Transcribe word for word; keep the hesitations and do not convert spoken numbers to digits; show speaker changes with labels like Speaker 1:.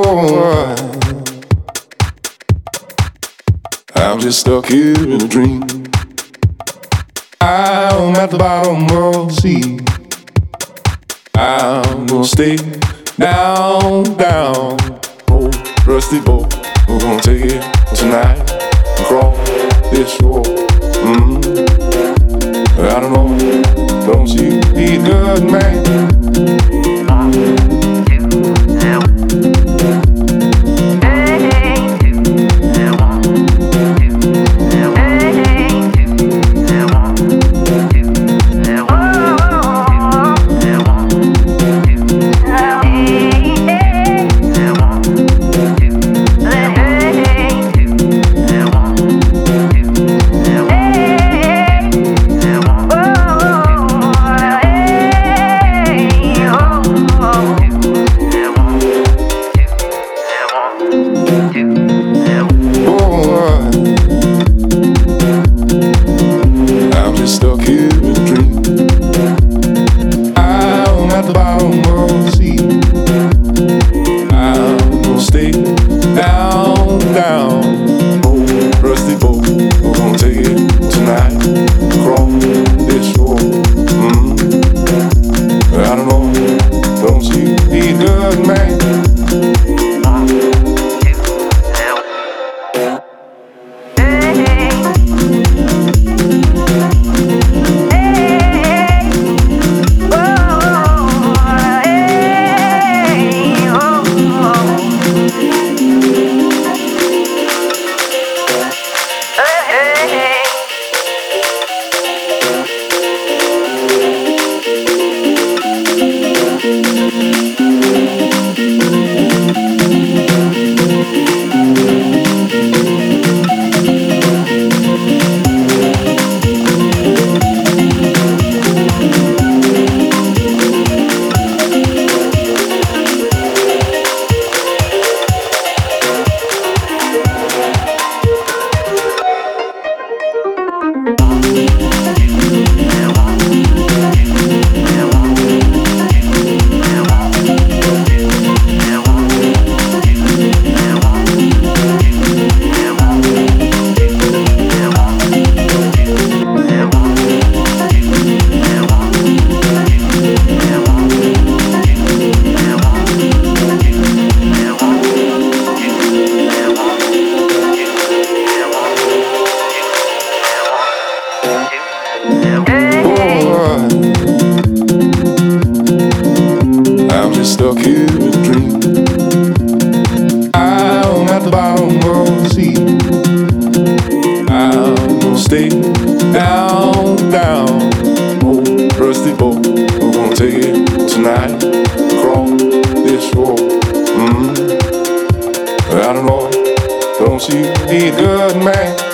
Speaker 1: Oh, I'm just stuck here in a dream. I'm at the bottom of the sea. I'm gonna stay down, down. Oh, rusty boat, we're gonna take it tonight and cross this shore. Mm-hmm. I don't know, don't you be good, man? Stuck here in a dream. I'm at the bottom of the sea. I'm gonna stay down, down. Oh, rusty boat, we're gonna take it tonight across this shore. Mm-hmm. I don't know, don't you be good, man?